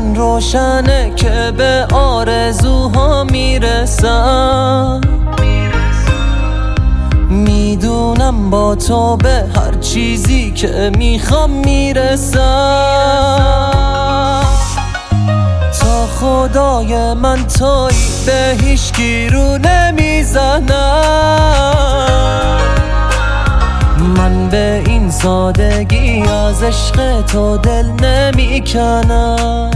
من روشنه که به آرزوها میرسم. میدونم با تو به هر چیزی که میخوام میرسم. تا خدای من تویی به هیچکی رو نمیزنم. من به این سادگی از عشق تو دل نمیکنم.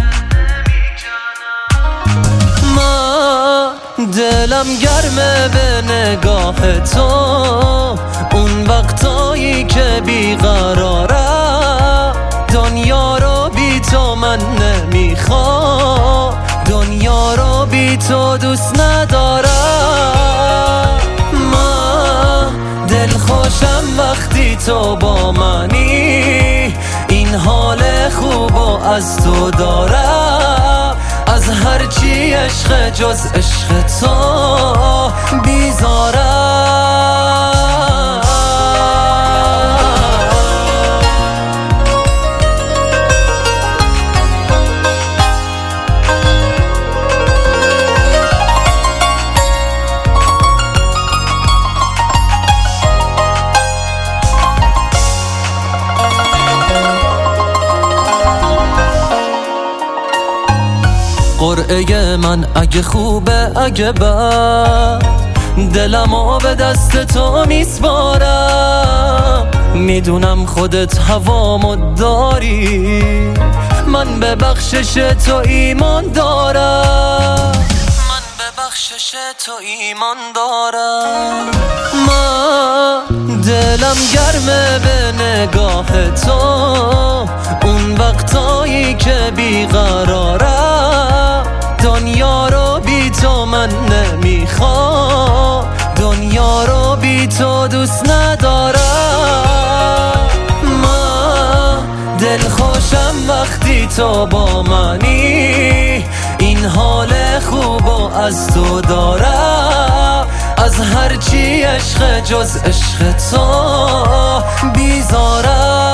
من دلم گرمه به نگاه تو، اون وقتایی که بیقرارم. دنیا رو بی تو من نمیخوام، دنیا رو بی تو دوست ندارم. من دل خوشم وقتی تو با منی، این حال خوبو از تو دارم. از هرچی عشق جز عشق تو بیزارم. قرعه من اگه خوبه اگه بد، دلمو به دست تو میسپارم. میدونم خودت هوامو داری، من به بخشش تو ایمان دارم. من به بخشش تو ایمان دارم. من دلم گرمه به نگاه تو، اون وقتایی که بیقرارم. دنیا رو بی تو من نمیخوام، دنیا رو بی تو دوست ندارم. من دل خوشم وقتی تو با منی، این حال خوبو از تو دارم. از هرچی عشق جز عشق تو بیزارم.